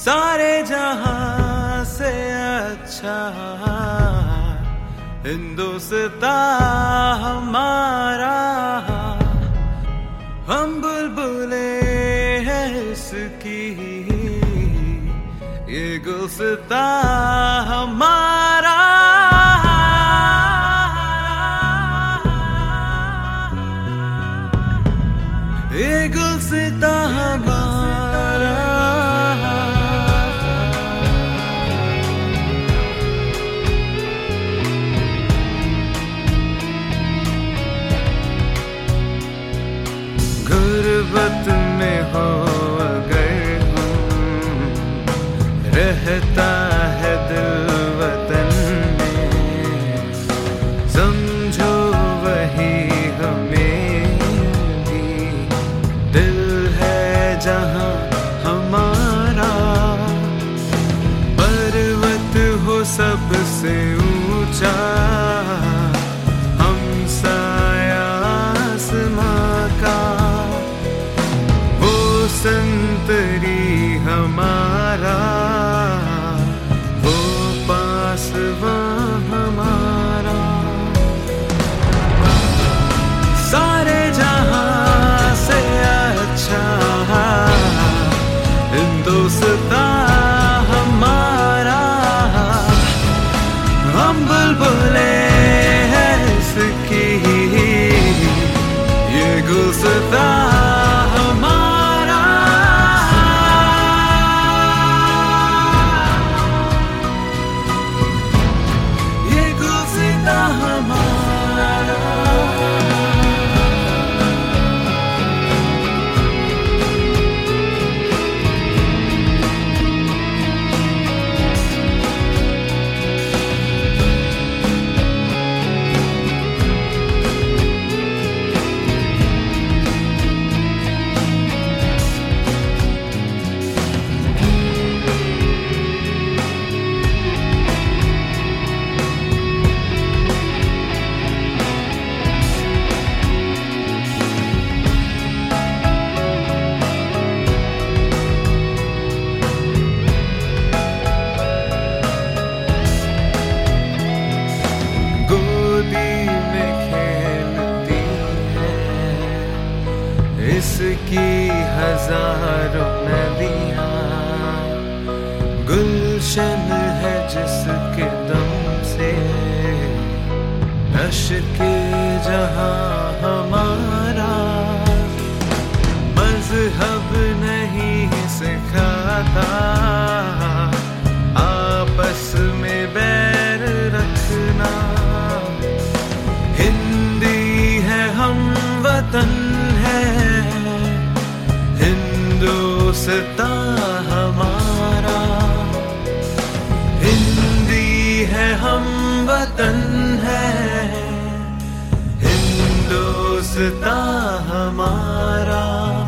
सारे जहां से अच्छा हिंदुस्तान हमारा। हम बुलबुले हैं इसकी, ये गुलसितां हमारा। ये गुलसितां हमारा। गुर्बत में हो अगर हम, रहता है दिल वतन में, समझो वही हमें भी दिल है जहां हमारा। पर्वत हो सबसे ऊंचा, हम साया आसमां का, वो संतरी हमारा, वो पासवां हमारा। सारे जहां से अच्छा हिंदुस्तान हमारा। हम बुलबुले हैं इसकी, ये गुलसितां हमारा। ये गुलसितां हमारा। इसकी हजारों नदियां, गुलशन है जिसके दम से अश्के जहां हमारा। मजहब नहीं सिखाता आपस में बैर रखना, हिंदी है हम वतन है हिंदुस्तान हमारा। हिंदी है हम वतन है हिंदुस्तान हमारा।